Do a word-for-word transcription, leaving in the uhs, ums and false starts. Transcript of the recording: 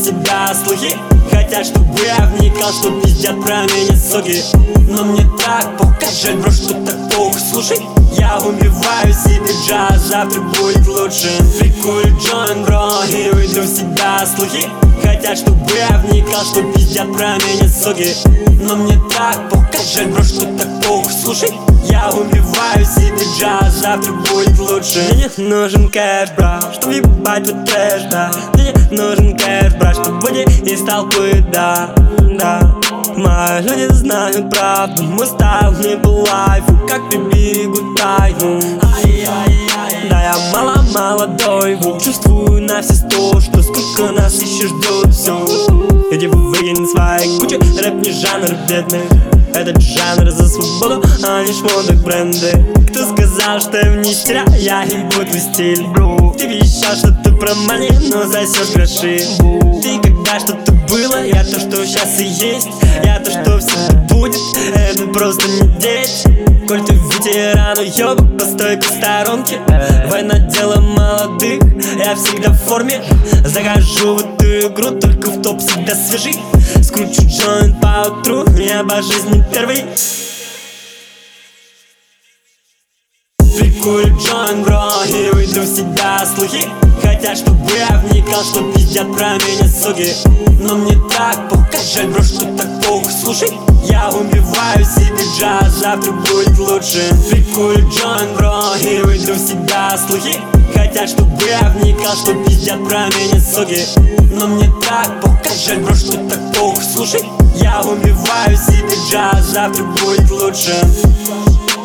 себя слухи. Хотят, чтобы я вникал, что пиздят про меня соки. Но мне так пока жаль, бро, что так плохо слушай. Я убиваю себе джаз, завтра будет лучше. Прикурю джойнт, бро, и уйду в себя слухи. Хотят, чтобы я вникал, что пиздят про меня соки. Но мне так пока жаль, бро, что так плохо слушай. Я убиваю себе джаз, завтра будет лучше. Мне не нужен кэш, бро, чтобы ебать вот трэш, да. Мне не нужен кэш, бро, чтобы выйти из толпы, да, да. Мои люди знают правду, мой стайл не по лайфу, как ты берегу тайну. Да, я мало молодой, чувствую на все сто, что сколько нас еще ждет все. Иди выкинь свои кучи, рэп не жанр бедный. Этот жанр за свободу, а не шмоток бренды. Кто сказал, что я вне стиля, я ебу твой стиль, бро. Ты вещал, что ты про мани, но засёшь гроши. Ты когда что-то было, я то, что сейчас и есть. Я то, что всегда будет, это просто не деть. Коль ты ветеран, уёбок, постой по сторонке. Война дело молодых, я всегда в форме. Захожу в эту игру, только в топ всегда свежий. Скручу джойнт по утру, я по жизни первый. Прикурю джойнт, бро, и уйду в себя слухи. Хотят, чтобы я вникал, что пиздят про меня соки. Но мне так пока жаль, бро, что так плохо слушай. Я убиваю себе джаз, завтра будет лучше. Прикурю джойнт, бро, и уйду в себя слухи. Хотят, чтобы я вникал, что пиздят про меня соки. Но мне так пока жаль, бро, что так плохо слушай. Я убиваю себе джаз, завтра будет лучше.